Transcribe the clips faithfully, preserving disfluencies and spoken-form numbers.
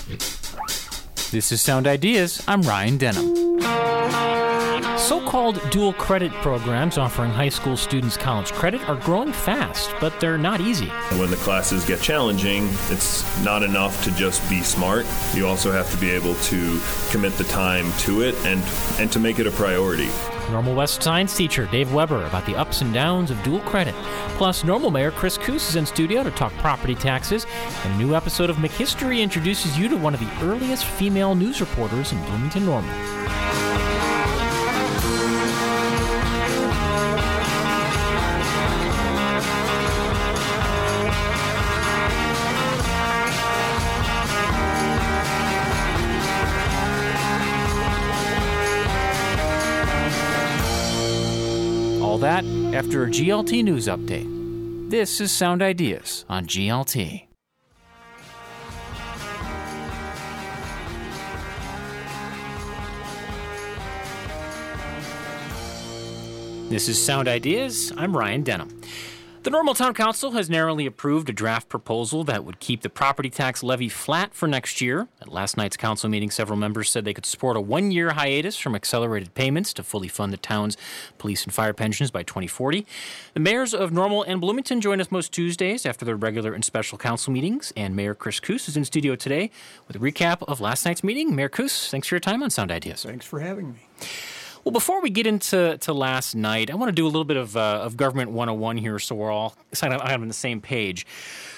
This is Sound Ideas. I'm Ryan Denham. So-called dual credit programs offering high school students college credit are growing fast, but they're not easy. When the classes get challenging, it's not enough to just be smart. You also have to be able to commit the time to it and, and to make it a priority. Normal West science teacher Dave Weber about the ups and downs of dual credit. Plus, Normal Mayor Chris Koos is in studio to talk property taxes. And a new episode of McHistory introduces you to one of the earliest female news reporters in Bloomington Normal. All that after a G L T News update. This is Sound Ideas on G L T. This is Sound Ideas. I'm Ryan Denham. The Normal Town Council has narrowly approved a draft proposal that would keep the property tax levy flat for next year. At last night's council meeting, several members said they could support a one-year hiatus from accelerated payments to fully fund the town's police and fire pensions by twenty forty. The mayors of Normal and Bloomington join us most Tuesdays after their regular and special council meetings, and Mayor Chris Koos is in studio today with a recap of last night's meeting. Mayor Koos, thanks for your time on Sound Ideas. Thanks for having me. Well, before we get into to last night, I want to do a little bit of uh, of Government one oh one here so we're all kind of on the same page.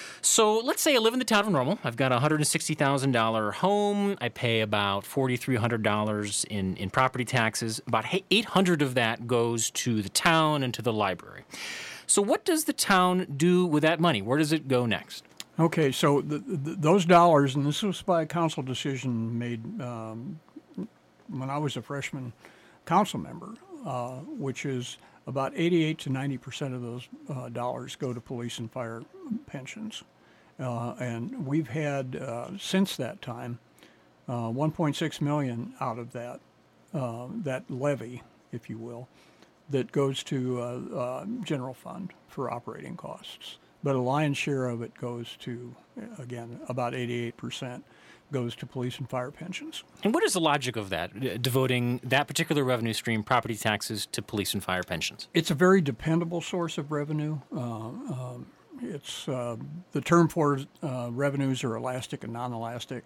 So let's say I live in the town of Normal. I've got a one hundred sixty thousand dollars home. I pay about four thousand three hundred dollars in, in property taxes. About eight hundred dollars of that goes to the town and to the library. So what does the town do with that money? Where does it go next? Okay, so the, the, those dollars, and this was by a council decision made um, when I was a freshman council member, uh, which is about eighty-eight to ninety percent of those uh, dollars go to police and fire pensions. Uh, and we've had, uh, since that time, uh, one point six million dollars out of that, uh, that levy, if you will, that goes to uh, uh, general fund for operating costs. But a lion's share of it goes to, again, about eighty-eight percent goes to police and fire pensions. And what is the logic of that, devoting that particular revenue stream, property taxes, to police and fire pensions? It's a very dependable source of revenue. Uh, um, it's uh, the term for uh, revenues are elastic and non-elastic.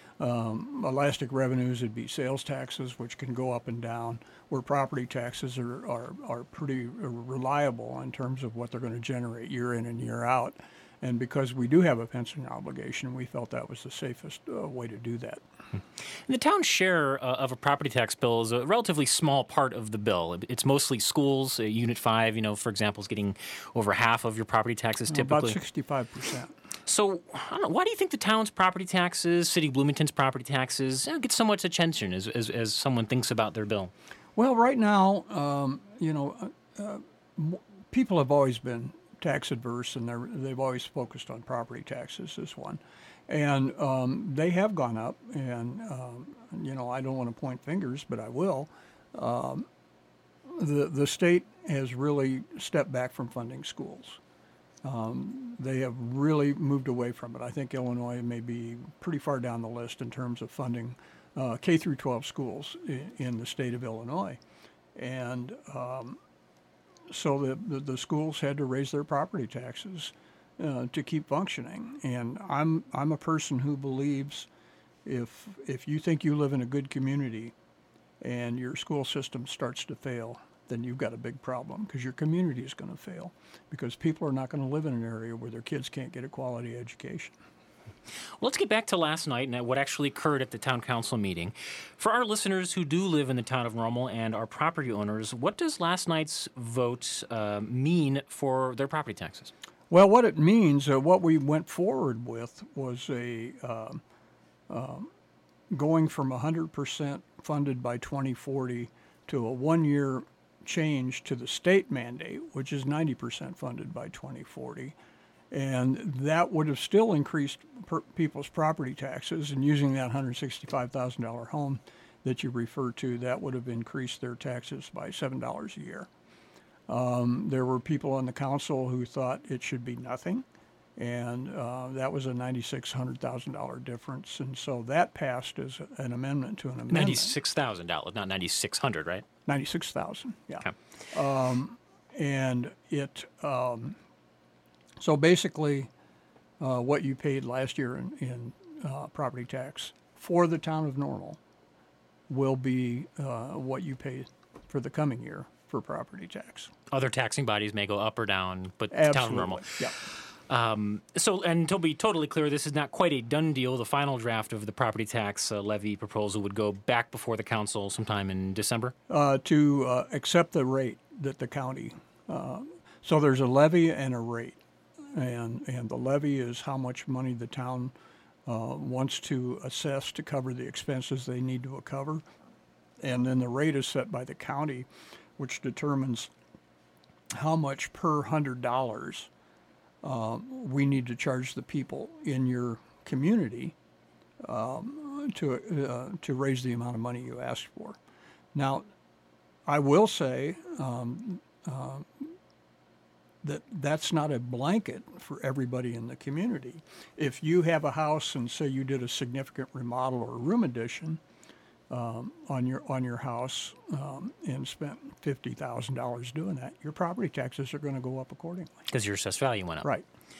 Um, elastic revenues would be sales taxes, which can go up and down, where property taxes are, are, are pretty reliable in terms of what they're going to generate year in and year out. And because we do have a pension obligation, we felt that was the safest uh, way to do that. And the town's share uh, of a property tax bill is a relatively small part of the bill. It's mostly schools. Uh, Unit five, you know, for example, is getting over half of your property taxes typically. About sixty-five percent. So, I don't know, why do you think the town's property taxes, City of Bloomington's property taxes, you know, get so much attention as, as, as someone thinks about their bill? Well, right now, um, you know, uh, uh, people have always been tax adverse, and they're, they've always focused on property taxes as one. And um, they have gone up, and, um, you know, I don't want to point fingers, but I will. Um, the, the state has really stepped back from funding schools. Um, they have really moved away from it. I think Illinois may be pretty far down the list in terms of funding uh, K through twelve schools in, in the state of Illinois. And um, so the, the, the schools had to raise their property taxes uh, to keep functioning. And I'm I'm a person who believes if if you think you live in a good community and your school system starts to fail, then you've got a big problem, because your community is going to fail, because people are not going to live in an area where their kids can't get a quality education. Well, let's get back to last night and what actually occurred at the town council meeting. For our listeners who do live in the town of Normal and are property owners, what does last night's vote uh, mean for their property taxes? Well, what it means, uh, what we went forward with was a uh, uh, going from one hundred percent funded by twenty forty to a one-year change to the state mandate, which is ninety percent funded by twenty forty. And that would have still increased per people's property taxes. And using that one hundred sixty-five thousand dollars home that you refer to, that would have increased their taxes by seven dollars a year. Um, there were people on the council who thought it should be nothing. and uh, that was a ninety-six hundred thousand dollar difference, and so that passed as an amendment to an amendment. Ninety-six thousand dollars, not ninety-six hundred, right? Ninety-six thousand, yeah. Okay. Um, and it um, so basically, uh, what you paid last year in, in uh, property tax for the town of Normal will be uh, what you pay for the coming year for property tax. Other taxing bodies may go up or down, but Absolutely. town of Normal. Yeah. Um, so, and to be totally clear, this is not quite a done deal. The final draft of the property tax uh, levy proposal would go back before the council sometime in December. Uh, to uh, accept the rate that the county. Uh, so there's a levy and a rate, and and the levy is how much money the town uh, wants to assess to cover the expenses they need to cover, and then the rate is set by the county, which determines how much per hundred dollars uh, we need to charge the people in your community um, to uh, to raise the amount of money you asked for. Now, I will say um, uh, that that's not a blanket for everybody in the community. If you have a house and say you did a significant remodel or room addition um, on your on your house um, and spent fifty thousand dollars doing that, your property taxes are going to go up accordingly. Because your assessed value went up. Right.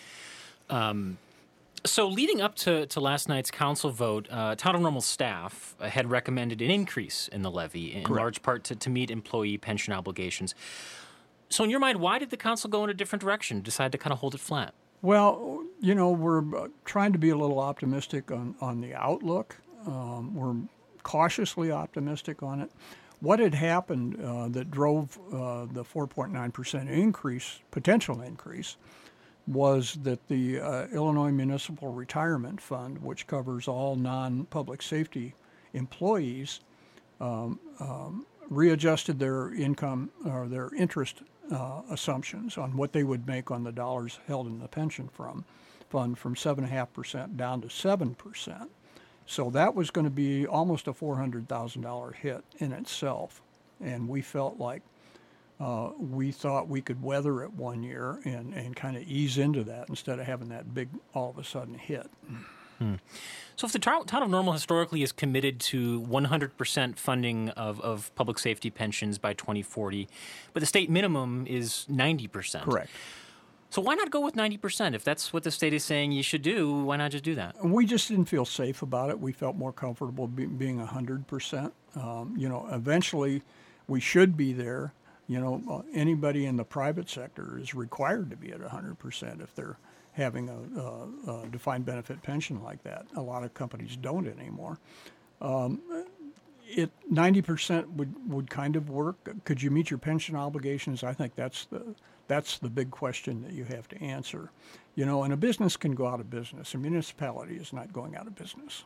Um, so leading up to, to last night's council vote, uh, Town of Normal staff uh, had recommended an increase in the levy, in Correct. large part to, to meet employee pension obligations. So in your mind, why did the council go in a different direction, decide to kind of hold it flat? Well, you know, we're uh, trying to be a little optimistic on, on the outlook. Um, we're cautiously optimistic on it. What had happened uh, that drove uh, the four point nine percent increase, potential increase, was that the uh, Illinois Municipal Retirement Fund, which covers all non-public safety employees, um, um, readjusted their income or their interest uh, assumptions on what they would make on the dollars held in the pension from fund from seven point five percent down to seven percent. So that was going to be almost a four hundred thousand dollars hit in itself. And we felt like uh, we thought we could weather it one year and, and kind of ease into that instead of having that big all of a sudden hit. Hmm. So if the town of Normal historically is committed to one hundred percent funding of, of public safety pensions by twenty forty, but the state minimum is ninety percent. Correct. So why not go with ninety percent? If that's what the state is saying you should do, why not just do that? We just didn't feel safe about it. We felt more comfortable be, being one hundred percent. Um, you know, eventually we should be there. You know, uh, anybody in the private sector is required to be at one hundred percent if they're having a, a, a defined benefit pension like that. A lot of companies don't anymore. Um, it ninety percent would, would kind of work. Could you meet your pension obligations? I think that's the that's the big question that you have to answer. You know, and a business can go out of business. A municipality is not going out of business.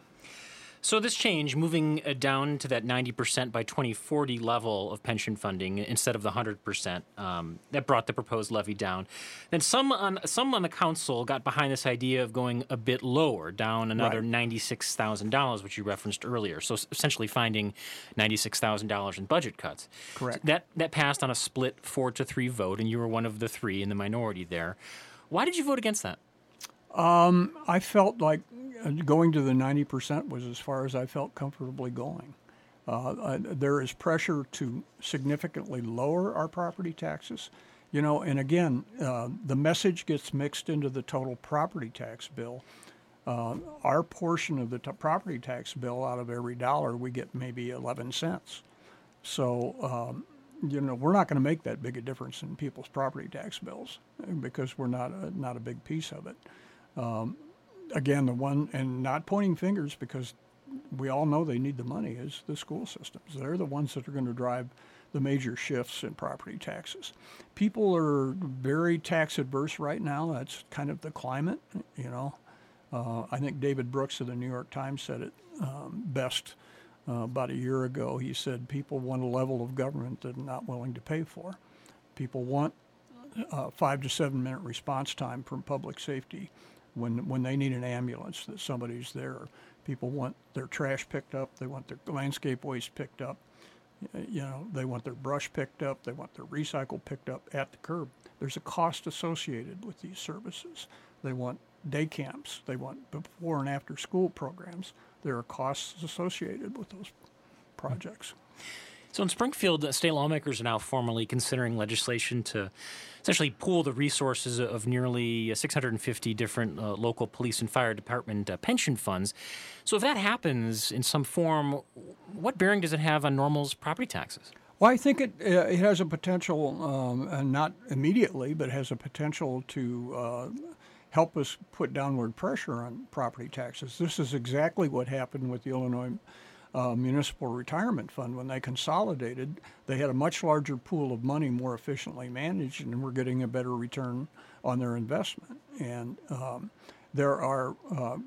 So this change, moving uh, down to that ninety percent by twenty forty level of pension funding instead of the one hundred percent, um, that brought the proposed levy down. Then some on some on the council got behind this idea of going a bit lower, down another Right. ninety-six thousand dollars, which you referenced earlier. So s- essentially finding ninety-six thousand dollars in budget cuts. Correct. So that, that passed on a split four to three vote, and you were one of the three in the minority there. Why did you vote against that? I felt like going to the ninety percent was as far as I felt comfortably going. Uh, I, there is pressure to significantly lower our property taxes. You know, and again, uh, the message gets mixed into the total property tax bill. Uh, our portion of the t- property tax bill, out of every dollar, we get maybe eleven cents. So, um, you know, we're not going to make that big a difference in people's property tax bills because we're not a, not a big piece of it. Um, again, the one, and not pointing fingers because we all know they need the money, is the school systems. They're the ones that are going to drive the major shifts in property taxes. People are very tax adverse right now. That's kind of the climate, you know. Uh, I think David Brooks of the New York Times said it um, best uh, about a year ago. He said people want a level of government that they're not willing to pay for. People want uh, five to seven minute response time from public safety when when they need an ambulance, that somebody's there. People want their trash picked up. They want their landscape waste picked up. You know, they want their brush picked up. They want their recycle picked up at the curb. There's a cost associated with these services. They want day camps. They want before and after school programs. There are costs associated with those projects. So in Springfield, uh, state lawmakers are now formally considering legislation to essentially pool the resources of nearly six hundred fifty different uh, local police and fire department uh, pension funds. So if that happens in some form, what bearing does it have on Normal's property taxes? Well, I think it uh, it has a potential, um, uh, not immediately, but has a potential to uh, help us put downward pressure on property taxes. This is exactly what happened with the Illinois Uh, Municipal Retirement Fund. When they consolidated, they had a much larger pool of money, more efficiently managed, and were getting a better return on their investment. And um, there are uh,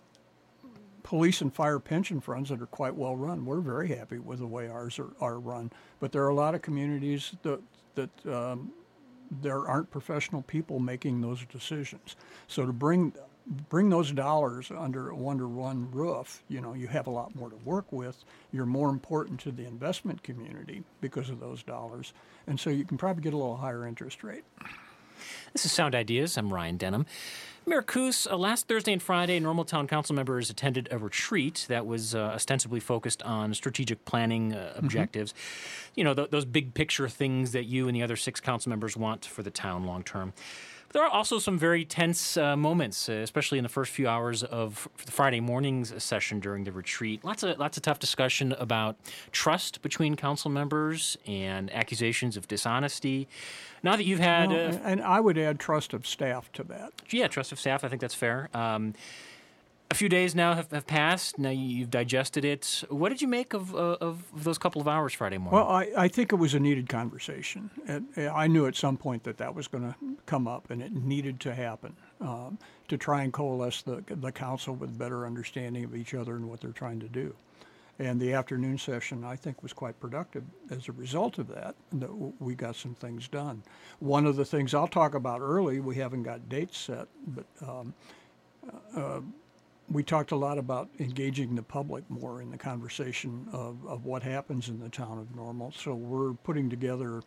police and fire pension funds that are quite well run. We're very happy with the way ours are, are run. But there are a lot of communities that, that um, there aren't professional people making those decisions. So to bring bring those dollars under a one-to-one roof, you know, you have a lot more to work with. You're more important to the investment community because of those dollars. And so you can probably get a little higher interest rate. This is Sound Ideas. I'm Ryan Denham. Mayor Coos, uh, last Thursday and Friday, Normal Town Council members attended a retreat that was uh, ostensibly focused on strategic planning uh, objectives. Mm-hmm. You know, th- those big picture things that you and the other six council members want for the town long term. But there are also some very tense uh, moments, uh, especially in the first few hours of the Friday morning's session during the retreat. Lots of lots of tough discussion about trust between council members and accusations of dishonesty. Now that you've had... Well, uh, and I would add trust of staff to that. Yeah, trust of staff. I think that's fair. Um, a few days now have, have passed. Now you've digested it. What did you make of, uh, of those couple of hours Friday morning? Well, I, I think it was a needed conversation. And I knew at some point that that was going to come up, and it needed to happen um, to try and coalesce the, the council with better understanding of each other and what they're trying to do. And the afternoon session, I think, was quite productive as a result of that, that we got some things done. One of the things I'll talk about early, we haven't got dates set, but um, uh, we talked a lot about engaging the public more in the conversation of, of what happens in the town of Normal. So we're putting together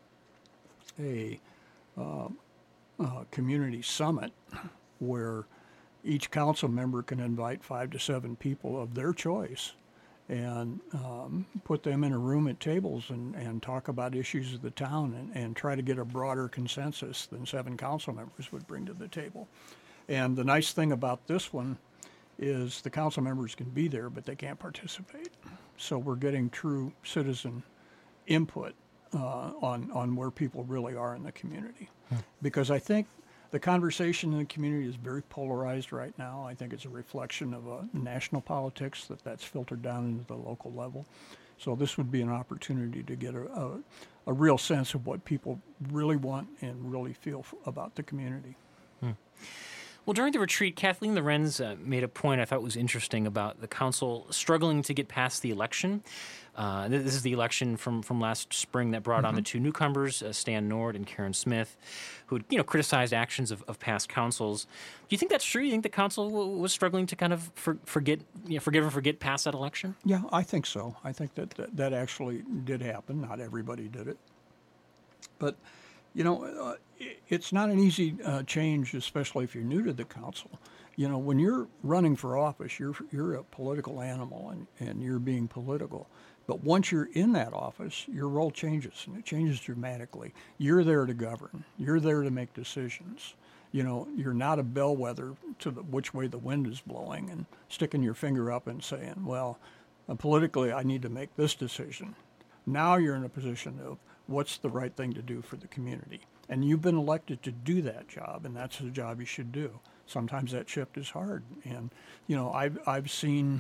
a uh, uh, community summit where each council member can invite five to seven people of their choice and um, put them in a room at tables and, and talk about issues of the town and, and try to get a broader consensus than seven council members would bring to the table. And the nice thing about this one is the council members can be there, but they can't participate. So we're getting true citizen input uh, on, on where people really are in the community. Hmm. Because I think the conversation in the community is very polarized right now. I think it's a reflection of uh, national politics, that that's filtered down into the local level. So this would be an opportunity to get a, a, a real sense of what people really want and really feel f- about the community. Hmm. Well, during the retreat, Kathleen Lorenz uh, made a point I thought was interesting about the council struggling to get past the election. Uh, this is the election from, from last spring that brought mm-hmm. on the two newcomers, uh, Stan Nord and Karen Smith, who had, you know, criticized actions of, of past councils. Do you think that's true? Do you think the council w- was struggling to kind of for, forget, you know, forgive and forget past that election? Yeah, I think so. I think that that, that actually did happen. Not everybody did it. But, you know, uh, it's not an easy uh, change, especially if you're new to the council. You know, when you're running for office, you're you're a political animal and, and you're being political. But once you're in that office, your role changes, and it changes dramatically. You're there to govern. You're there to make decisions. You know, you're not a bellwether to the, which way the wind is blowing and sticking your finger up and saying, well, uh, politically, I need to make this decision. Now you're in a position of what's the right thing to do for the community. And you've been elected to do that job, and that's the job you should do. Sometimes that shift is hard. And, you know, I've, I've seen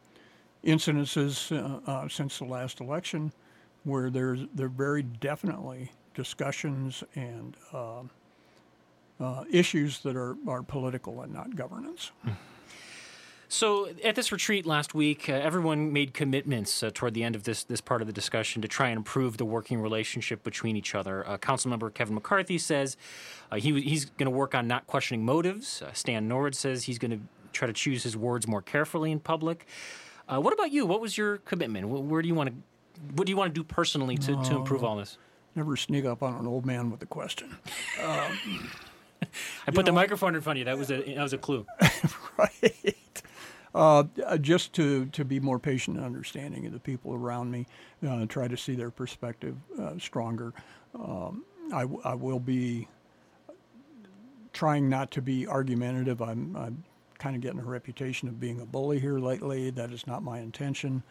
incidences uh, uh, since the last election where there's there are very definitely discussions and uh, uh, issues that are, are political and not governance. Hmm. So at this retreat last week, uh, everyone made commitments uh, toward the end of this this part of the discussion to try and improve the working relationship between each other. Uh, Councilmember Kevin McCarthy says uh, he he's going to work on not questioning motives. Uh, Stan Nord says he's going to try to choose his words more carefully in public. Uh, what about you? What was your commitment? Where, where do you want to? What do you want to do personally to, uh, to improve all this? Never sneak up on an old man with a question. Um, I put the microphone in front of you. That was a that was a clue. Right. Uh, just to, to be more patient and understanding of the people around me, uh, try to see their perspective uh, stronger. Um, I, w- I will be trying not to be argumentative. I'm, I'm kind of getting a reputation of being a bully here lately. That is not my intention.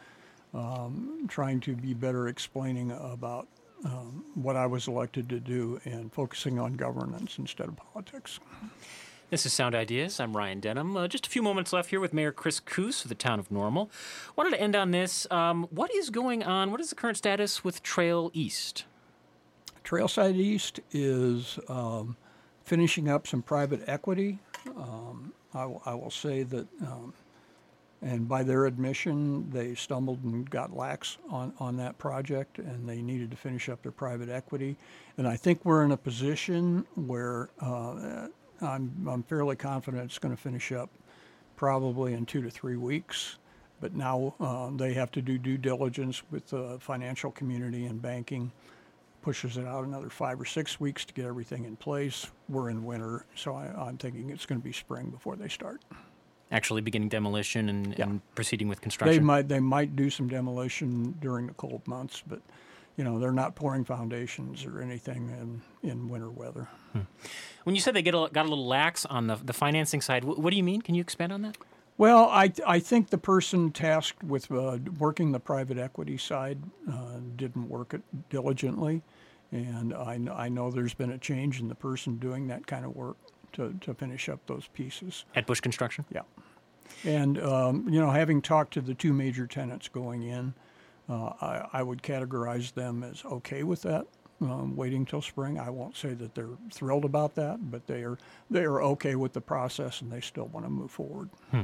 Um, trying to be better explaining about um, what I was elected to do and focusing on governance instead of politics. This is Sound Ideas. I'm Ryan Denham. Uh, just a few moments left here with Mayor Chris Koos of the town of Normal. Wanted to end on this. Um, what is going on? What is the current status with Trail East? Trailside East is um, finishing up some private equity. Um, I, w- I will say that, um, and by their admission, they stumbled and got lax on, on that project, and they needed to finish up their private equity. And I think we're in a position where uh, I'm, I'm fairly confident it's going to finish up probably in two to three weeks. But now uh, they have to do due diligence with the financial community and banking. Pushes it out another five or six weeks to get everything in place. We're in winter, so I, I'm thinking it's going to be spring before they start. Actually beginning demolition and, Yeah. and proceeding with construction? They might they might do some demolition during the cold months, but you know they're not pouring foundations or anything in, in winter weather. Hmm. When you said they get a, got a little lax on the, the financing side, what, what do you mean? Can you expand on that? Well, I I think the person tasked with uh, working the private equity side uh, didn't work it diligently, and I, kn- I know there's been a change in the person doing that kind of work to, to finish up those pieces. At Bush Construction? Yeah. And, um, you know, having talked to the two major tenants going in, uh, I, I would categorize them as okay with that, um, waiting till spring. I won't say that they're thrilled about that, but they are they are okay with the process and they still want to move forward. Hmm.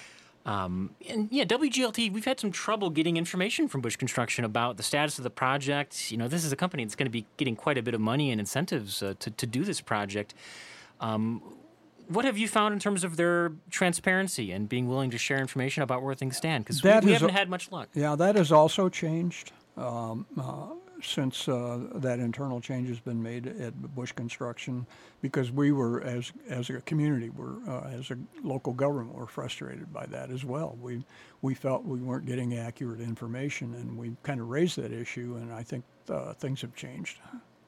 Um, and yeah, W G L T, we've had some trouble getting information from Bush Construction about the status of the project. You know, this is a company that's going to be getting quite a bit of money and incentives uh, to, to do this project. Um, what have you found in terms of their transparency and being willing to share information about where things stand? Because we, we haven't a, had much luck. Yeah, that has also changed um, uh, since uh, that internal change has been made at Bush Construction, because we were, as as a community, we're uh, as a local government, we're frustrated by that as well. We we felt we weren't getting accurate information, and we kind of raised that issue, and I think uh, things have changed.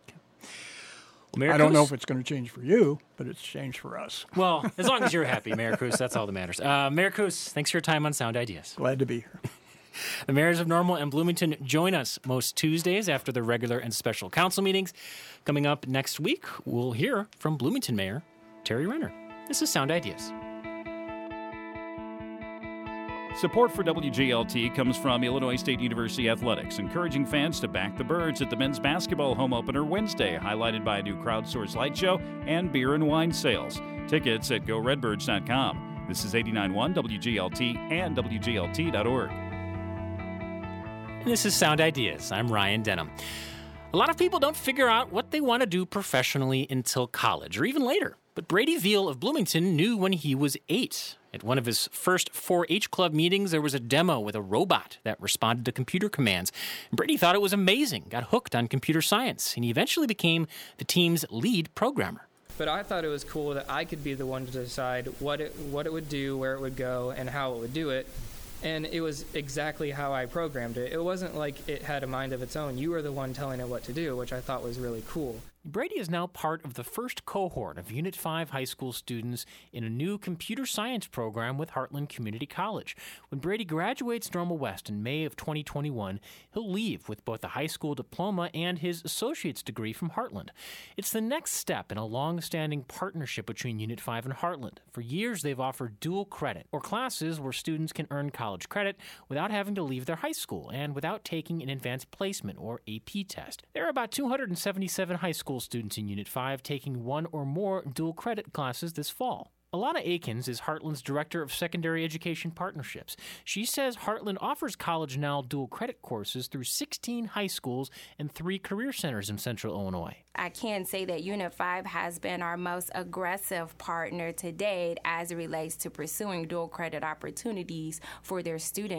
Well, Mayor I don't Koos, know if it's going to change for you, but it's changed for us. Well, as long as you're happy, Mayor Koos, that's all that matters. Uh, Mayor Koos, thanks for your time on Sound Ideas. Glad to be here. The mayors of Normal and Bloomington join us most Tuesdays after the regular and special council meetings. Coming up next week, we'll hear from Bloomington Mayor Terry Renner. This is Sound Ideas. Support for W G L T comes from Illinois State University Athletics, encouraging fans to back the Birds at the men's basketball home opener Wednesday, highlighted by a new crowdsourced light show and beer and wine sales. Tickets at go redbirds dot com. This is eighty-nine point one W G L T and W G L T dot org. And this is Sound Ideas. I'm Ryan Denham. A lot of people don't figure out what they want to do professionally until college or even later. But Brady Veal of Bloomington knew when he was eight. At one of his first four H Club meetings, there was a demo with a robot that responded to computer commands. Brady thought it was amazing, got hooked on computer science, and he eventually became the team's lead programmer. But I thought it was cool that I could be the one to decide what it, what it would do, where it would go, and how it would do it. And it was exactly how I programmed it. It wasn't like it had a mind of its own. You were the one telling it what to do, which I thought was really cool. Brady is now part of the first cohort of Unit five high school students in a new computer science program with Heartland Community College. When Brady graduates Normal West in May of twenty twenty-one, he'll leave with both a high school diploma and his associate's degree from Heartland. It's the next step in a long-standing partnership between Unit five and Heartland. For years, they've offered dual credit, or classes where students can earn college credit without having to leave their high school and without taking an advanced placement, or A P test. There are about two hundred seventy-seven high school students in Unit five taking one or more dual credit classes this fall. Alana Akins is Heartland's Director of Secondary Education Partnerships. She says Heartland offers College Now dual credit courses through sixteen high schools and three career centers in Central Illinois. I can say that Unit five has been our most aggressive partner to date as it relates to pursuing dual credit opportunities for their students.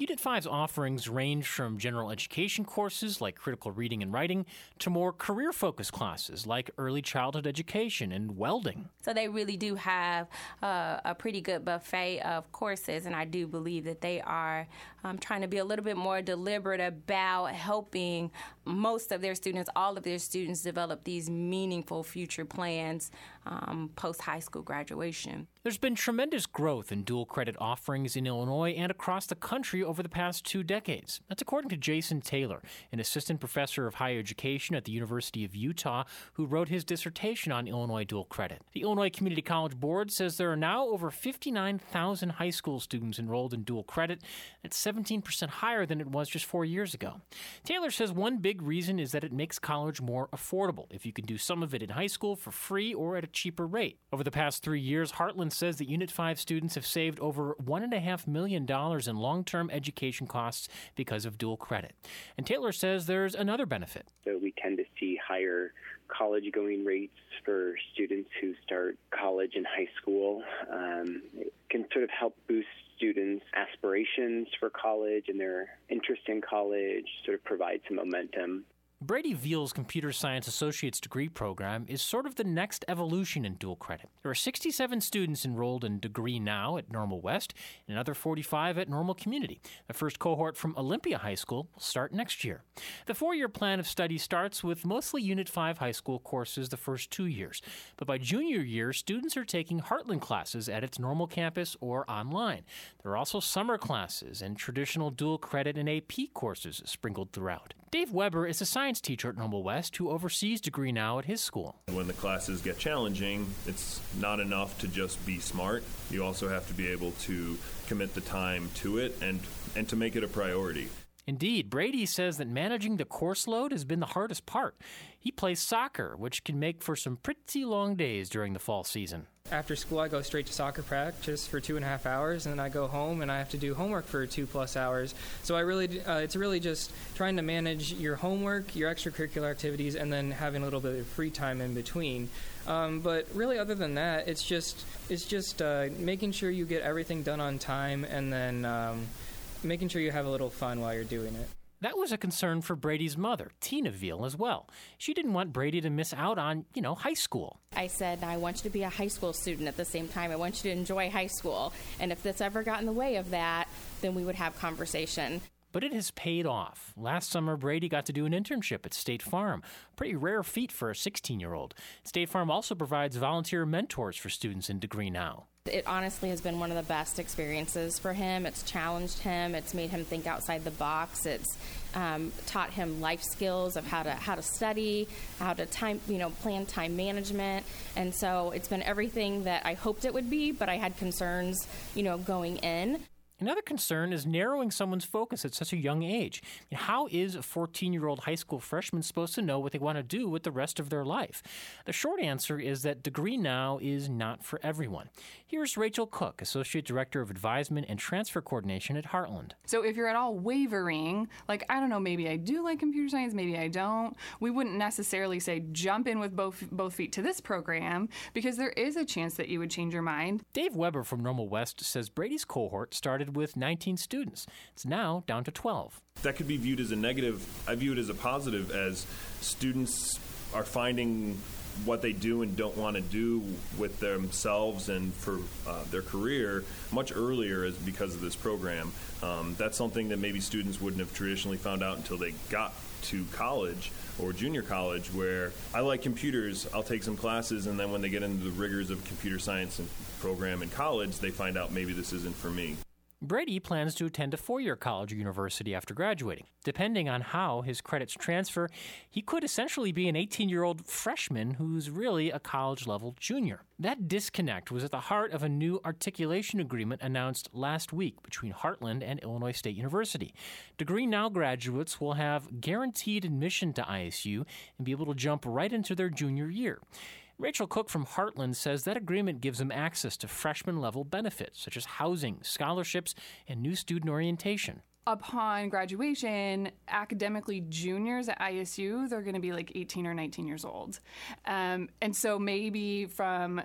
Unit five's offerings range from general education courses like critical reading and writing to more career-focused classes like early childhood education and welding. So they really do have uh, a pretty good buffet of courses, and I do believe that they are um, trying to be a little bit more deliberate about helping most of their students, all of their students, develop these meaningful future plans um, post-high school graduation. There's been tremendous growth in dual credit offerings in Illinois and across the country over the past two decades. That's according to Jason Taylor, an assistant professor of higher education at the University of Utah, who wrote his dissertation on Illinois dual credit. The Illinois Community College Board says there are now over fifty-nine thousand high school students enrolled in dual credit. That's seventeen percent higher than it was just four years ago. Taylor says one big reason is that it makes college more affordable if you can do some of it in high school for free or at a cheaper rate. Over the past three years, Heartland says that Unit five students have saved over one point five million dollars in long-term education costs because of dual credit. And Taylor says there's another benefit. So we tend to see higher college-going rates for students who start college and high school. Um, it can sort of help boost students' aspirations for college and their interest in college, sort of provide some momentum. Brady Veal's Computer Science Associate's degree program is sort of the next evolution in dual credit. There are sixty-seven students enrolled in Degree Now at Normal West and another forty-five at Normal Community. The first cohort from Olympia High School will start next year. The four-year plan of study starts with mostly Unit five high school courses the first two years. But by junior year, students are taking Heartland classes at its Normal campus or online. There are also summer classes and traditional dual credit and A P courses sprinkled throughout. Dave Weber is a science teacher at Normal West who oversees Degree Now at his school. When the classes get challenging, it's not enough to just be smart. You also have to be able to commit the time to it and, and to make it a priority. Indeed, Brady says that managing the course load has been the hardest part. He plays soccer, which can make for some pretty long days during the fall season. After school, I go straight to soccer practice for two and a half hours, and then I go home and I have to do homework for two plus hours. So I really, uh, it's really just trying to manage your homework, your extracurricular activities, and then having a little bit of free time in between. Um, but really, other than that, it's just, it's just uh, making sure you get everything done on time, and then um, making sure you have a little fun while you're doing it. That was a concern for Brady's mother, Tina Veal, as well. She didn't want Brady to miss out on, you know, high school. I said, I want you to be a high school student at the same time. I want you to enjoy high school. And if this ever got in the way of that, then we would have conversation. But it has paid off. Last summer, Brady got to do an internship at State Farm. Pretty rare feat for a sixteen-year-old. State Farm also provides volunteer mentors for students in Degree Now. It honestly has been one of the best experiences for him. It's challenged him. It's made him think outside the box. It's um, taught him life skills of how to how to study, how to time, you know, plan time management. And so it's been everything that I hoped it would be, but I had concerns, you know, going in. Another concern is narrowing someone's focus at such a young age. How is a fourteen-year-old high school freshman supposed to know what they want to do with the rest of their life? The short answer is that Degree Now is not for everyone. Here's Rachel Cook, Associate Director of Advisement and Transfer Coordination at Heartland. So if you're at all wavering, like, I don't know, maybe I do like computer science, maybe I don't, we wouldn't necessarily say jump in with both both feet to this program, because there is a chance that you would change your mind. Dave Weber from Normal West says Brady's cohort started with nineteen students. It's now down to twelve. That could be viewed as a negative. I view it as a positive, as students are finding what they do and don't want to do with themselves and for uh, their career much earlier is because of this program. Um, that's something that maybe students wouldn't have traditionally found out until they got to college or junior college, where I like computers, I'll take some classes, and then when they get into the rigors of computer science and program in college, they find out maybe this isn't for me. Brady plans to attend a four-year college or university after graduating. Depending on how his credits transfer, he could essentially be an eighteen-year-old freshman who's really a college-level junior. That disconnect was at the heart of a new articulation agreement announced last week between Heartland and Illinois State University. Degree Now graduates will have guaranteed admission to I S U and be able to jump right into their junior year. Rachel Cook from Heartland says that agreement gives them access to freshman-level benefits, such as housing, scholarships, and new student orientation. Upon graduation, academically juniors at I S U, they're going to be like eighteen or nineteen years old. Um, and so maybe from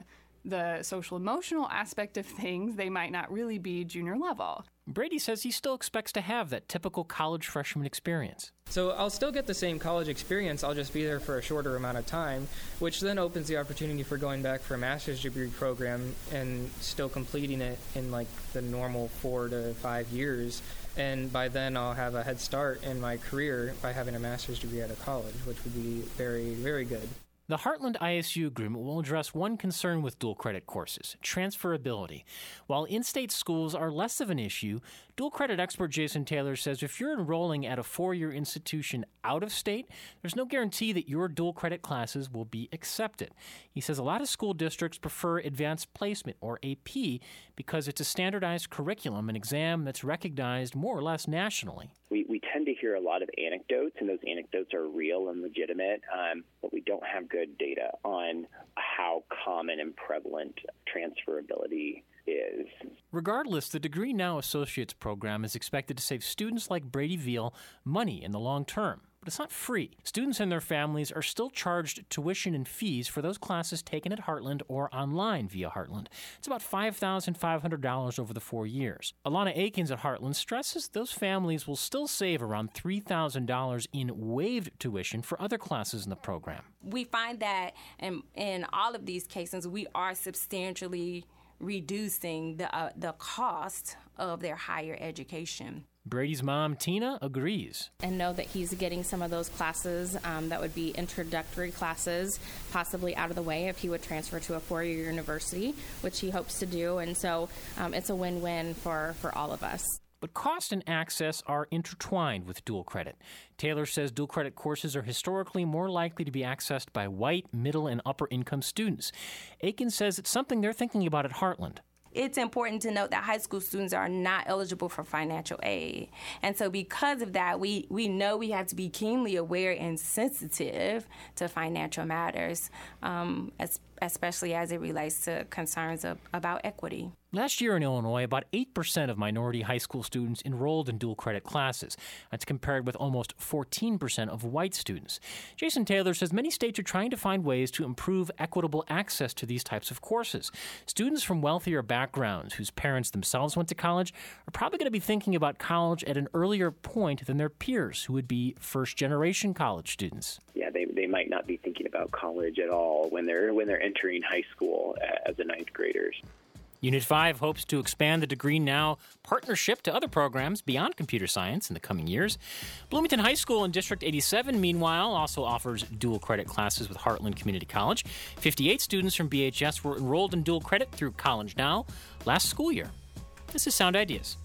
the social emotional aspect of things, they might not really be junior level. Brady says he still expects to have that typical college freshman experience. So I'll still get the same college experience, I'll just be there for a shorter amount of time, which then opens the opportunity for going back for a master's degree program and still completing it in like the normal four to five years. And by then I'll have a head start in my career by having a master's degree out of college, which would be very, very good. The Heartland I S U agreement will address one concern with dual credit courses, transferability. While in-state schools are less of an issue, dual credit expert Jason Taylor says if you're enrolling at a four-year institution out of state, there's no guarantee that your dual credit classes will be accepted. He says a lot of school districts prefer advanced placement, or A P, because it's a standardized curriculum, an exam that's recognized more or less nationally. We, we tend to hear a lot of anecdotes, and those anecdotes are real and legitimate, um, but we don't have good data on how common and prevalent transferability is. Regardless, the Degree Now Associates program is expected to save students like Brady Veal money in the long term. But it's not free. Students and their families are still charged tuition and fees for those classes taken at Heartland or online via Heartland. It's about five thousand five hundred dollars over the four years. Alana Akins at Heartland stresses those families will still save around three thousand dollars in waived tuition for other classes in the program. We find that in, in all of these cases, we are substantially reducing the uh, the cost of their higher education. Brady's mom, Tina, agrees. And know that he's getting some of those classes um, that would be introductory classes possibly out of the way if he would transfer to a four-year university, which he hopes to do. And so um, it's a win-win for, for all of us. But cost and access are intertwined with dual credit. Taylor says dual credit courses are historically more likely to be accessed by white, middle, and upper-income students. Akins says it's something they're thinking about at Heartland. It's important to note that high school students are not eligible for financial aid. And so because of that, we, we know we have to be keenly aware and sensitive to financial matters, um, as, especially as it relates to concerns of, about equity. Last year in Illinois, about eight percent of minority high school students enrolled in dual credit classes. That's compared with almost fourteen percent of white students. Jason Taylor says many states are trying to find ways to improve equitable access to these types of courses. Students from wealthier backgrounds whose parents themselves went to college are probably going to be thinking about college at an earlier point than their peers who would be first-generation college students. Yeah, they they might not be thinking about college at all when they're when they're entering high school as a ninth graders. Unit five hopes to expand the Degree Now partnership to other programs beyond computer science in the coming years. Bloomington High School in District eighty-seven, meanwhile, also offers dual credit classes with Heartland Community College. fifty-eight students from B H S were enrolled in dual credit through College Now last school year. This is Sound Ideas.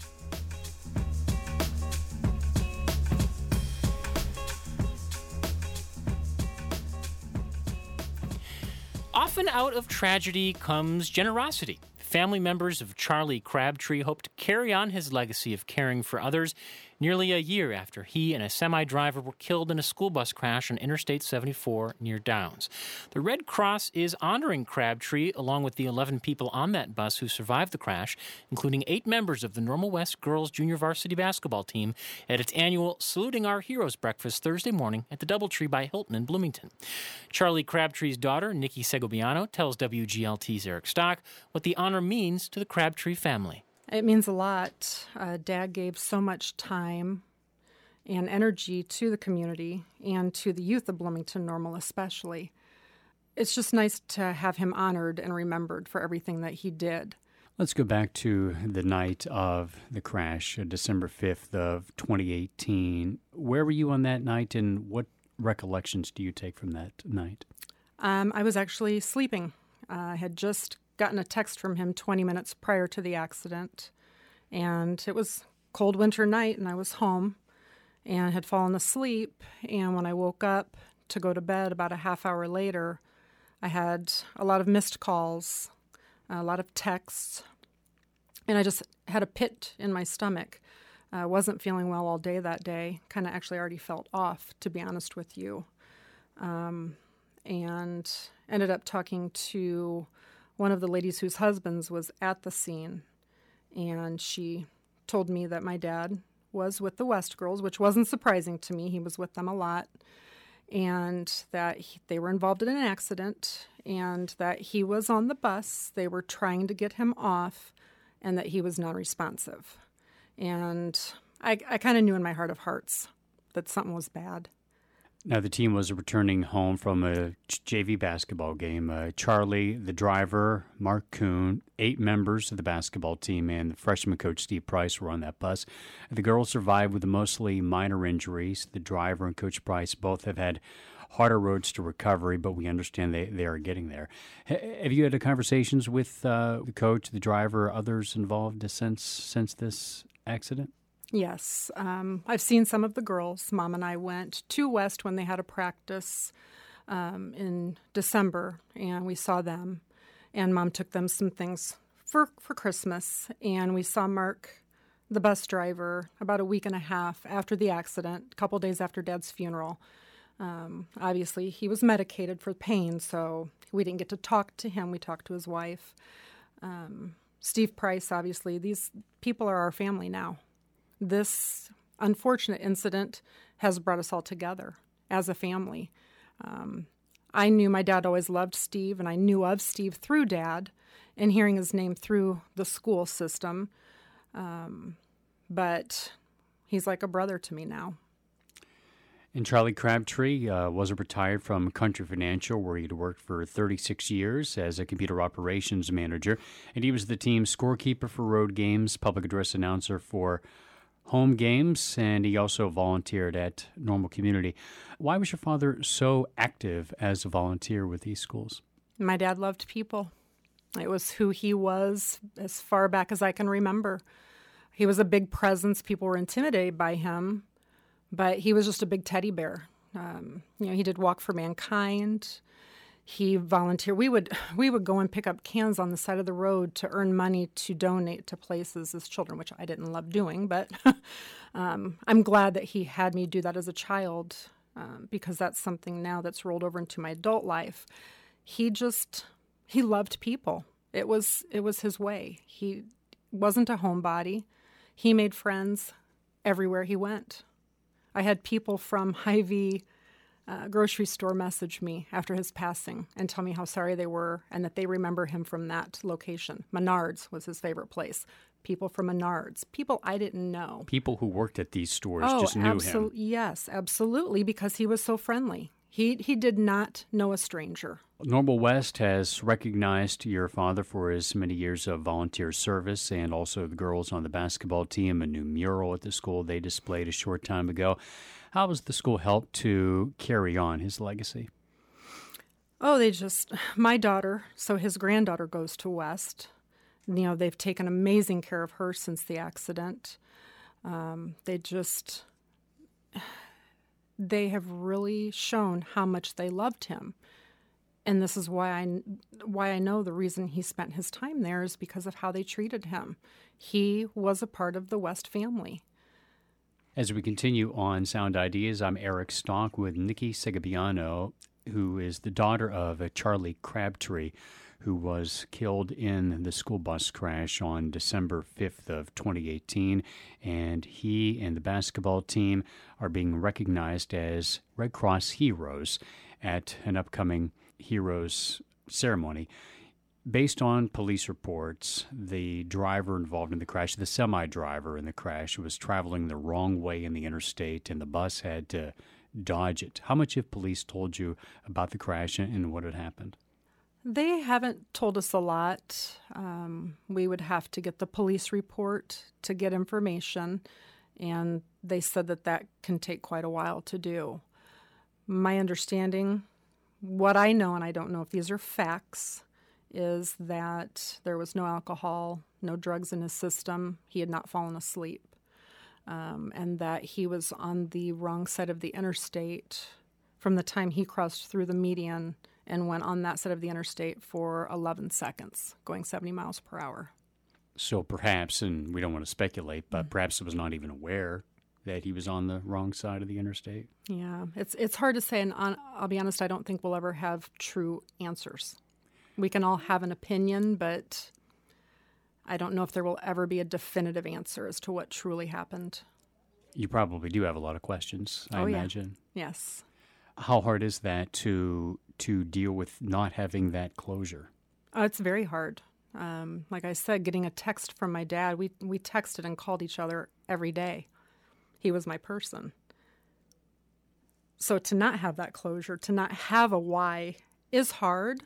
Often out of tragedy comes generosity. Family members of Charlie Crabtree hope to carry on his legacy of caring for others nearly a year after he and a semi-driver were killed in a school bus crash on Interstate seventy-four near Downs. The Red Cross is honoring Crabtree along with the eleven people on that bus who survived the crash, including eight members of the Normal West girls junior varsity basketball team at its annual Saluting Our Heroes breakfast Thursday morning at the Doubletree by Hilton in Bloomington. Charlie Crabtree's daughter, Nikki Segoviano, tells W G L T's Eric Stock what the honor means to the Crabtree family. It means a lot. Uh, Dad gave so much time and energy to the community and to the youth of Bloomington Normal especially. It's just nice to have him honored and remembered for everything that he did. Let's go back to the night of the crash, December fifth of twenty eighteen. Where were you on that night, and what recollections do you take from that night? Um, I was actually sleeping. Uh, I had just gotten a text from him twenty minutes prior to the accident, and it was cold winter night, and I was home and had fallen asleep, and when I woke up to go to bed about a half hour later, I had a lot of missed calls, a lot of texts, and I just had a pit in my stomach. I wasn't feeling well all day that day, kind of actually already felt off, to be honest with you, um, and ended up talking to one of the ladies whose husbands was at the scene, and she told me that my dad was with the West girls, which wasn't surprising to me. He was with them a lot. and that he, they were involved in an accident, and that he was on the bus. They were trying to get him off, and that he was non-responsive. And I, I kind of knew in my heart of hearts that something was bad. Now, the team was returning home from a J V basketball game. Uh, Charlie, the driver, Mark Kuhn, eight members of the basketball team, and the freshman coach, Steve Price, were on that bus. The girls survived with mostly minor injuries. The driver and Coach Price both have had harder roads to recovery, but we understand they, they are getting there. H- have you had conversations with uh, the coach, the driver, others involved since since this accident? Yes. Um, I've seen some of the girls. Mom and I went to West when they had a practice um, in December, and we saw them. And Mom took them some things for, for Christmas. And we saw Mark, the bus driver, about a week and a half after the accident, a couple days after Dad's funeral. Um, obviously, he was medicated for pain, so we didn't get to talk to him. We talked to his wife. Um, Steve Price, obviously, these people are our family now. This unfortunate incident has brought us all together as a family. Um, I knew my dad always loved Steve, and I knew of Steve through Dad and hearing his name through the school system. Um, but he's like a brother to me now. And Charlie Crabtree uh, was retired from Country Financial, where he'd worked for thirty-six years as a computer operations manager. And he was the team's scorekeeper for road games, public address announcer for home games, and he also volunteered at Normal Community. Why was your father so active as a volunteer with these schools? My dad loved people. It was who he was as far back as I can remember. He was a big presence. People were intimidated by him, but he was just a big teddy bear. Um, you know, he did Walk for Mankind. He volunteered. We would we would go and pick up cans on the side of the road to earn money to donate to places as children, which I didn't love doing, but um, I'm glad that he had me do that as a child um, because that's something now that's rolled over into my adult life. He just he loved people. It was it was his way. He wasn't a homebody. He made friends everywhere he went. I had people from Hy-Vee Uh, grocery store message me after his passing and tell me how sorry they were and that they remember him from that location. Menards was his favorite place. People from Menards, people I didn't know. People who worked at these stores oh, just knew absol- him. Yes, absolutely, because he was so friendly. He he did not know a stranger. Normal West has recognized your father for his many years of volunteer service, and also the girls on the basketball team, a new mural at the school they displayed a short time ago. How has the school helped to carry on his legacy? Oh, they just, my daughter, so his granddaughter goes to West. You know, they've taken amazing care of her since the accident. Um, they just, they have really shown how much they loved him. And this is why I, why I know the reason he spent his time there is because of how they treated him. He was a part of the West family. As we continue on Sound Ideas, I'm Eric Stock with Nikki Segabiano, who is the daughter of a Charlie Crabtree, who was killed in the school bus crash on December fifth of twenty eighteen. And he and the basketball team are being recognized as Red Cross heroes at an upcoming Heroes ceremony. Based on police reports, the driver involved in the crash, the semi-driver in the crash, was traveling the wrong way in the interstate, and the bus had to dodge it. How much have police told you about the crash and what had happened? They haven't told us a lot. Um, we would have to get the police report to get information, and they said that that can take quite a while to do. My understanding, what I know, and I don't know if these are facts, is that there was no alcohol, no drugs in his system. He had not fallen asleep, um, and that he was on the wrong side of the interstate from the time he crossed through the median and went on that side of the interstate for eleven seconds, going seventy miles per hour. So perhaps, and we don't want to speculate, but perhaps he was not even aware that he was on the wrong side of the interstate. Yeah, it's it's hard to say, and on, I'll be honest, I don't think we'll ever have true answers. We can all have an opinion, but I don't know if there will ever be a definitive answer as to what truly happened. You probably do have a lot of questions, I oh, imagine. Yeah. Yes. How hard is that to to deal with not having that closure? Uh, it's very hard. Um, like I said, getting a text from my dad, we we texted and called each other every day. He was my person. So to not have that closure, to not have a why is hard.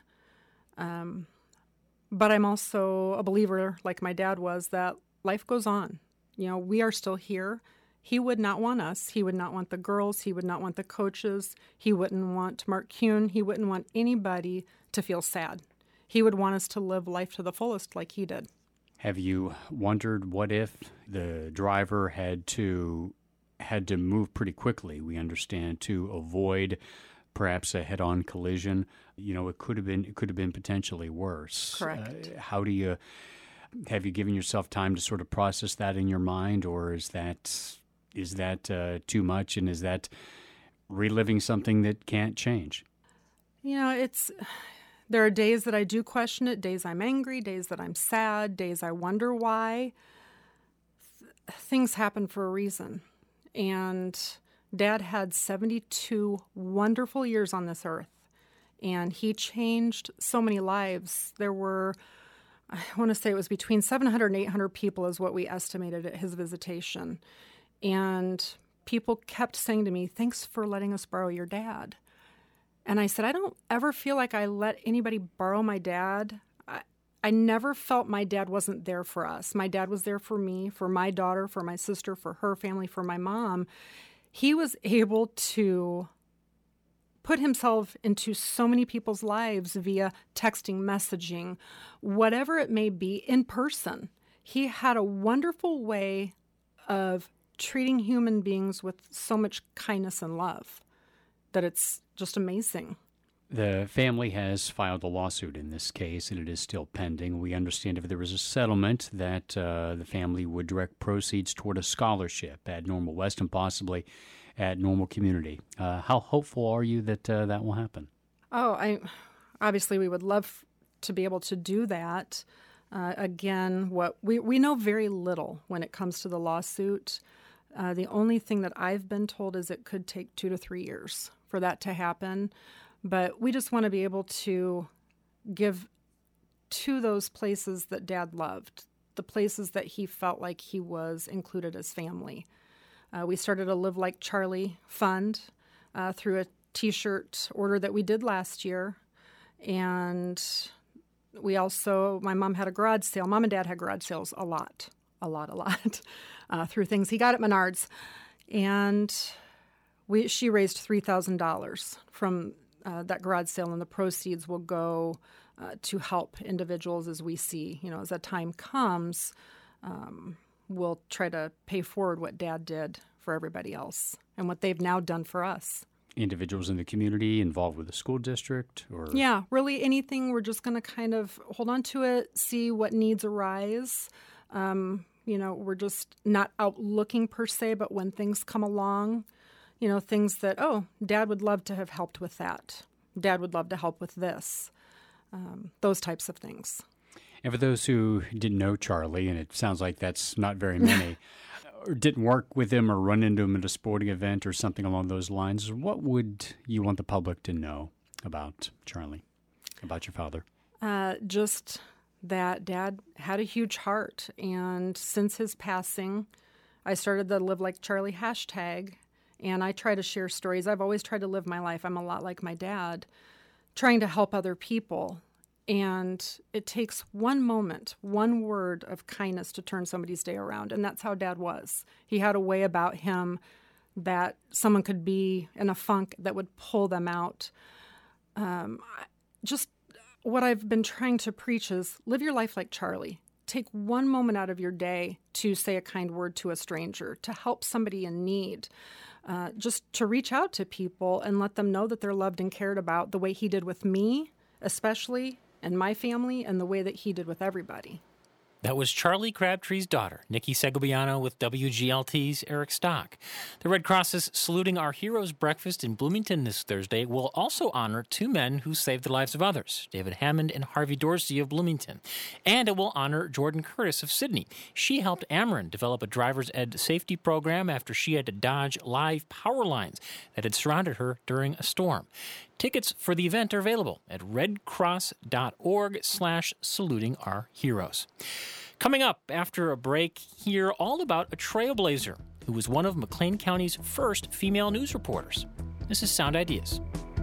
Um, but I'm also a believer, like my dad was, that life goes on. You know, we are still here. He would not want us. He would not want the girls. He would not want the coaches. He wouldn't want Mark Kuhn. He wouldn't want anybody to feel sad. He would want us to live life to the fullest like he did. Have you wondered what if the driver had to had to move pretty quickly, we understand, to avoid perhaps a head-on collision? You know, it could have been it could have been potentially worse. Correct. Uh, how do you have you given yourself time to sort of process that in your mind, or is that is that uh, too much, and is that reliving something that can't change? You know, it's there are days that I do question it, days I'm angry, days that I'm sad, days I wonder why. Th- things happen for a reason. And Dad had seventy-two wonderful years on this earth, and he changed so many lives. There were, I want to say it was between seven hundred and eight hundred people is what we estimated at his visitation. And people kept saying to me, "Thanks for letting us borrow your dad." And I said, I don't ever feel like I let anybody borrow my dad. I, I never felt my dad wasn't there for us. My dad was there for me, for my daughter, for my sister, for her family, for my mom. He was able to put himself into so many people's lives via texting, messaging, whatever it may be, in person. He had a wonderful way of treating human beings with so much kindness and love that it's just amazing. The family has filed a lawsuit in this case, and it is still pending. We understand if there was a settlement that uh, the family would direct proceeds toward a scholarship at Normal West and possibly at Normal Community. Uh, how hopeful are you that uh, that will happen? Oh, I obviously we would love to be able to do that. Uh, again, what we we know very little when it comes to the lawsuit. Uh, the only thing that I've been told is it could take two to three years for that to happen. But we just want to be able to give to those places that Dad loved, the places that he felt like he was included as family. Uh, we started a Live Like Charlie fund uh, through a T-shirt order that we did last year. And we also, my mom had a garage sale. Mom and Dad had garage sales a lot, a lot, a lot, uh, through things he got at Menards. And we she raised three thousand dollars from Uh, that garage sale, and the proceeds will go uh, to help individuals as we see. You know, as that time comes, um, we'll try to pay forward what Dad did for everybody else and what they've now done for us. Individuals in the community involved with the school district? Or Yeah, really anything. We're just going to kind of hold on to it, see what needs arise. Um, you know, we're just not out looking per se, but when things come along, you know, things that, oh, Dad would love to have helped with that. Dad would love to help with this. Um, those types of things. And for those who didn't know Charlie, and it sounds like that's not very many, or didn't work with him or run into him at a sporting event or something along those lines, what would you want the public to know about Charlie, about your father? Uh, just that Dad had a huge heart. And since his passing, I started the Live Like Charlie hashtag. And I try to share stories. I've always tried to live my life. I'm a lot like my dad, trying to help other people. And it takes one moment, one word of kindness to turn somebody's day around. And that's how Dad was. He had a way about him that someone could be in a funk that would pull them out. Um, just what I've been trying to preach is live your life like Charlie. Take one moment out of your day to say a kind word to a stranger, to help somebody in need. Uh, just to reach out to people and let them know that they're loved and cared about the way he did with me, especially, and my family, and the way that he did with everybody. That was Charlie Crabtree's daughter, Nikki Segoviano, with W G L T's Eric Stock. The Red Cross's Saluting Our Heroes breakfast in Bloomington this Thursday will also honor two men who saved the lives of others, David Hammond and Harvey Dorsey of Bloomington. And it will honor Jordan Curtis of Sydney. She helped Ameren develop a driver's ed safety program after she had to dodge live power lines that had surrounded her during a storm. Tickets for the event are available at redcross.org slash saluting our heroes. Coming up after a break, hear all about a trailblazer who was one of McLean County's first female news reporters. This is Sound Ideas.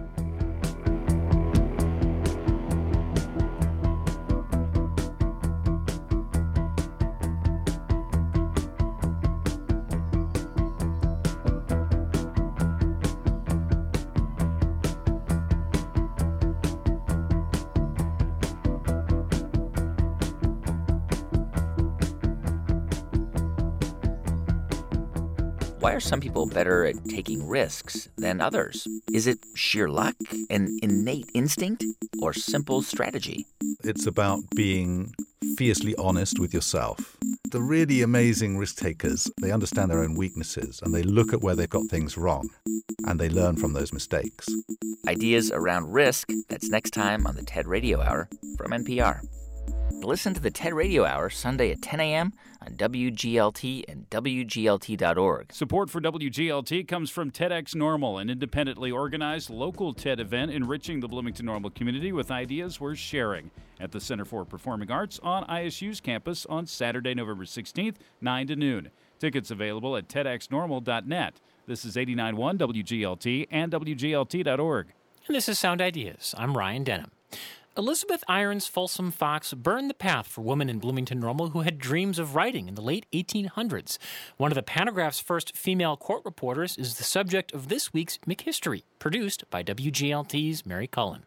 Why are some people better at taking risks than others? Is it sheer luck, an innate instinct, or simple strategy? It's about being fiercely honest with yourself. The really amazing risk takers, they understand their own weaknesses and they look at where they've got things wrong and they learn from those mistakes. Ideas around risk, that's next time on the TED Radio Hour from N P R. Listen to the TED Radio Hour Sunday at ten a.m. on W G L T and W G L T dot org. Support for W G L T comes from TEDx Normal, an independently organized local TED event enriching the Bloomington Normal community with ideas worth sharing at the Center for Performing Arts on I S U's campus on Saturday, November sixteenth, nine to noon. Tickets available at ted x normal dot net. This is eighty-nine point one W G L T and W G L T dot org. And this is Sound Ideas. I'm Ryan Denham. Elizabeth Irons Folsom Fox burned the path for women in Bloomington Normal who had dreams of writing in the late eighteen hundreds. One of the Panograph's first female court reporters is the subject of this week's McHistory, produced by W G L T's Mary Cullen.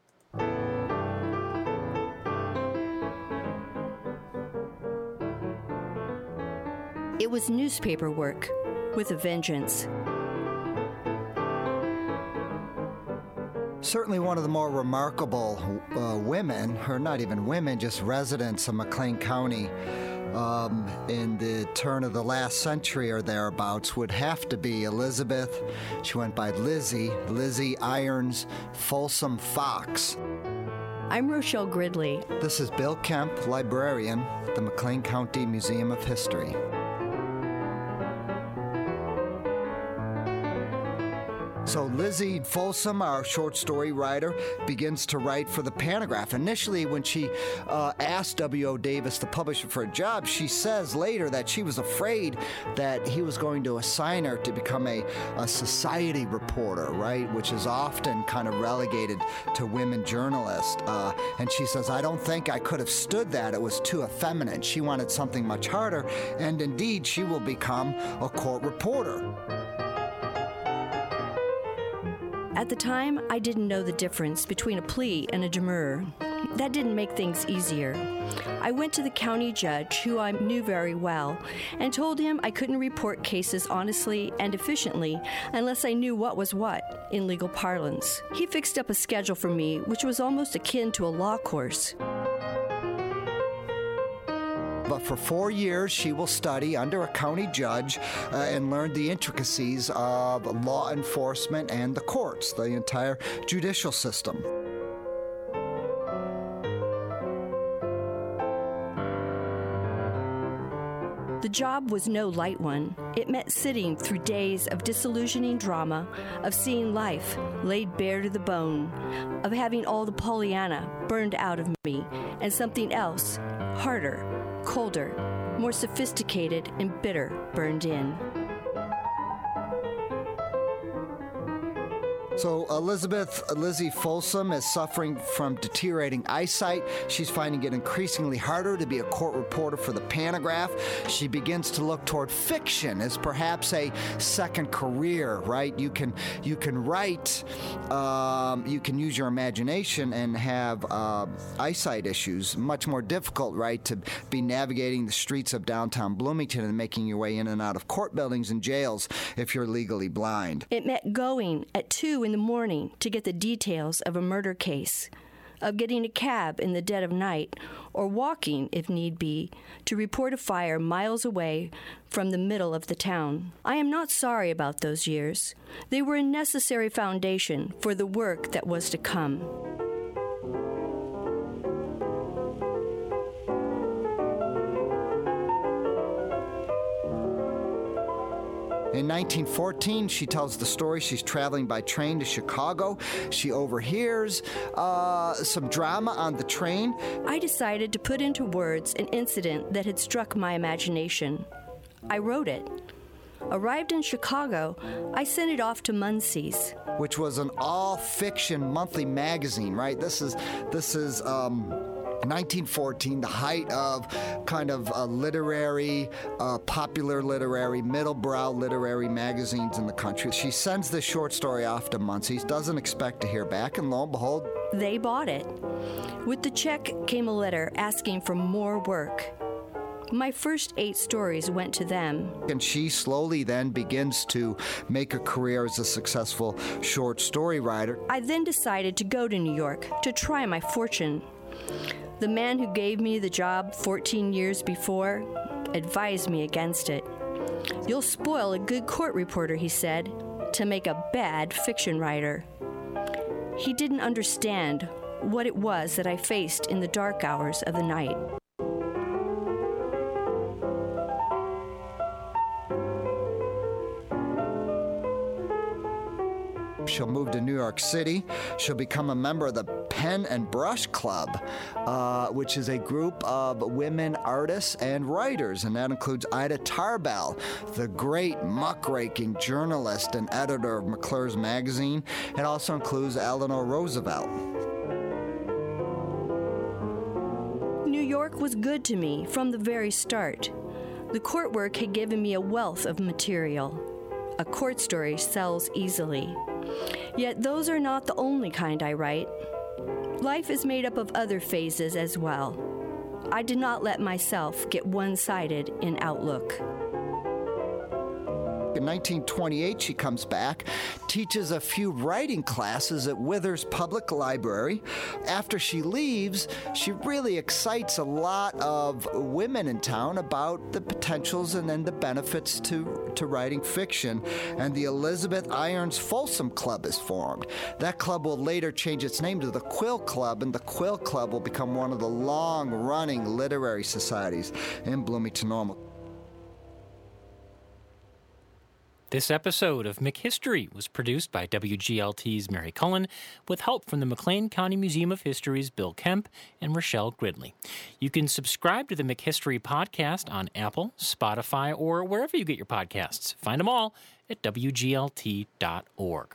It was newspaper work with a vengeance. Certainly one of the more remarkable uh, women, or not even women, just residents of McLean County um, in the turn of the last century or thereabouts would have to be Elizabeth. She went by Lizzie, Lizzie Irons Folsom Fox. I'm Rochelle Gridley. This is Bill Kemp, librarian at the McLean County Museum of History. So Lizzie Folsom, our short story writer, begins to write for the Panagraph. Initially, when she uh, asked W O. Davis, the publisher, for a job, she says later that she was afraid that he was going to assign her to become a, a society reporter, right, which is often kind of relegated to women journalists. Uh, and she says, I don't think I could have stood that. It was too effeminate. She wanted something much harder, and indeed, she will become a court reporter. At the time, I didn't know the difference between a plea and a demurrer. That didn't make things easier. I went to the county judge, who I knew very well, and told him I couldn't report cases honestly and efficiently unless I knew what was what in legal parlance. He fixed up a schedule for me, which was almost akin to a law course. But for four years, she will study under a county judge uh, and learn the intricacies of law enforcement and the courts, the entire judicial system. The job was no light one. It meant sitting through days of disillusioning drama, of seeing life laid bare to the bone, of having all the Pollyanna burned out of me, and something else, harder, colder, more sophisticated and bitter burned in. So Elizabeth Lizzie Folsom is suffering from deteriorating eyesight. She's finding it increasingly harder to be a court reporter for the Panagraph. She begins to look toward fiction as perhaps a second career, right? You can you can write, um, you can use your imagination and have uh, eyesight issues. Much more difficult, right, to be navigating the streets of downtown Bloomington and making your way in and out of court buildings and jails if you're legally blind. It meant going at two in the morning to get the details of a murder case. of getting a cab in the dead of night, or walking, if need be, to report a fire miles away from the middle of the town. I am not sorry about those years. They were a necessary foundation for the work that was to come. In nineteen fourteen, she tells the story. She's traveling by train to Chicago. She overhears uh, some drama on the train. I decided to put into words an incident that had struck my imagination. I wrote it. Arrived in Chicago, I sent it off to Munsey's, which was an all-fiction monthly magazine, right? This is this is um, nineteen fourteen, the height of kind of uh, literary, uh, popular literary, middle-brow literary magazines in the country. She sends this short story off to Munsey's, doesn't expect to hear back, and lo and behold, they bought it. With the check came a letter asking for more work. My first eight stories went to them. And she slowly then begins to make a career as a successful short story writer. I then decided to go to New York to try my fortune. The man who gave me the job fourteen years before advised me against it. You'll spoil a good court reporter, he said, to make a bad fiction writer. He didn't understand what it was that I faced in the dark hours of the night. She'll move to New York City. She'll become a member of the Pen and Brush Club, uh, which is a group of women artists and writers, and that includes Ida Tarbell, the great muckraking journalist and editor of McClure's magazine. It also includes Eleanor Roosevelt. New York was good to me from the very start. The court work had given me a wealth of material. A court story sells easily. Yet those are not the only kind I write. Life is made up of other phases as well. I did not let myself get one-sided in outlook. In nineteen twenty-eight, she comes back, teaches a few writing classes at Withers Public Library. After she leaves, she really excites a lot of women in town about the potentials and then the benefits to, to writing fiction. And the Elizabeth Irons Folsom Club is formed. That club will later change its name to the Quill Club, and the Quill Club will become one of the long-running literary societies in Bloomington Normal. This episode of McHistory was produced by W G L T's Mary Cullen with help from the McLean County Museum of History's Bill Kemp and Rochelle Gridley. You can subscribe to the McHistory podcast on Apple, Spotify, or wherever you get your podcasts. Find them all at W G L T dot org.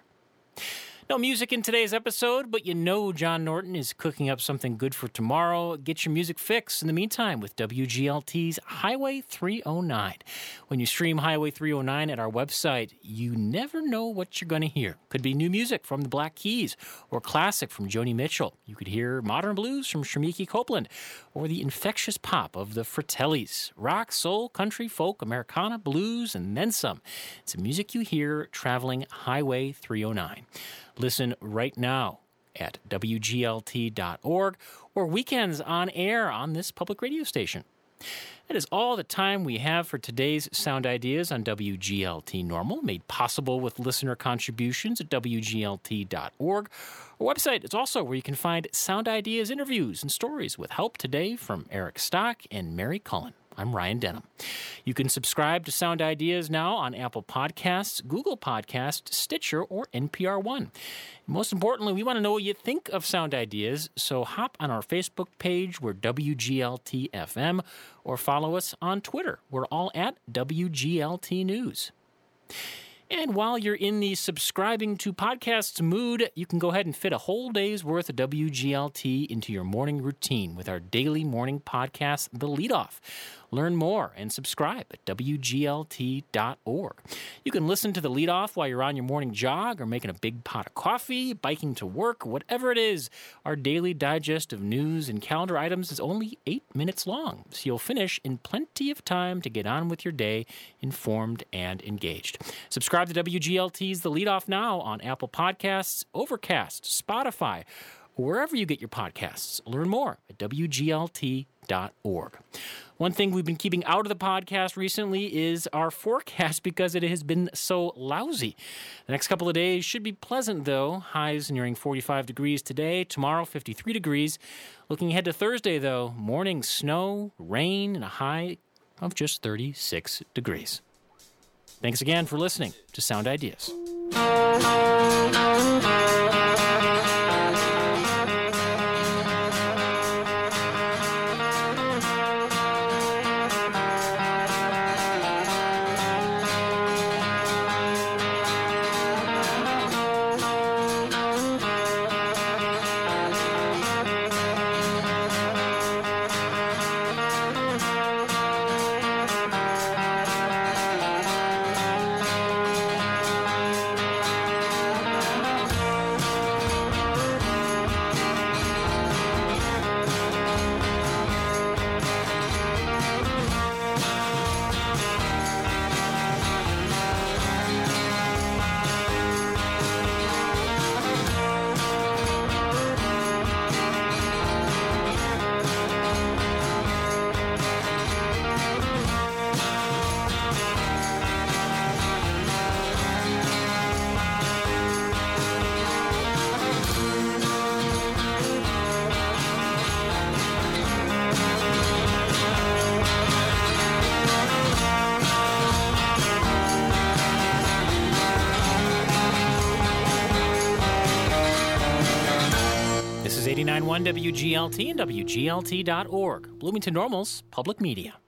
No music in today's episode, but you know John Norton is cooking up something good for tomorrow. Get your music fix in the meantime with W G L T's Highway three oh nine. When you stream Highway three oh nine at our website, you never know what you're going to hear. Could be new music from the Black Keys, or classic from Joni Mitchell. You could hear modern blues from Shamiki Copeland, or the infectious pop of the Fratellis. Rock, soul, country, folk, Americana, blues, and then some. It's the music you hear traveling Highway three oh nine. Listen right now at W G L T dot org or weekends on air on this public radio station. That is all the time we have for today's Sound Ideas on W G L T Normal, made possible with listener contributions at W G L T dot org. Our website is also where you can find Sound Ideas interviews and stories with help today from Eric Stock and Mary Cullen. I'm Ryan Denham. You can subscribe to Sound Ideas now on Apple Podcasts, Google Podcasts, Stitcher, or N P R One. Most importantly, we want to know what you think of Sound Ideas, so hop on our Facebook page, we're W G L T F M, or follow us on Twitter. We're all at W G L T News. And while you're in the subscribing to podcasts mood, you can go ahead and fit a whole day's worth of W G L T into your morning routine with our daily morning podcast, The Leadoff. Learn more and subscribe at W G L T dot org. You can listen to The Leadoff while you're on your morning jog or making a big pot of coffee, biking to work, whatever it is. Our daily digest of news and calendar items is only eight minutes long, so you'll finish in plenty of time to get on with your day informed and engaged. Subscribe to W G L T's The Leadoff now on Apple Podcasts, Overcast, Spotify, or wherever you get your podcasts. Learn more at W G L T dot org. One thing we've been keeping out of the podcast recently is our forecast because it has been so lousy. The next couple of days should be pleasant, though. Highs nearing forty-five degrees today. Tomorrow, fifty-three degrees. Looking ahead to Thursday, though, morning snow, rain, and a high of just thirty-six degrees. Thanks again for listening to Sound Ideas. eighty-nine point one W G L T and W G L T dot org, Bloomington Normal's public media.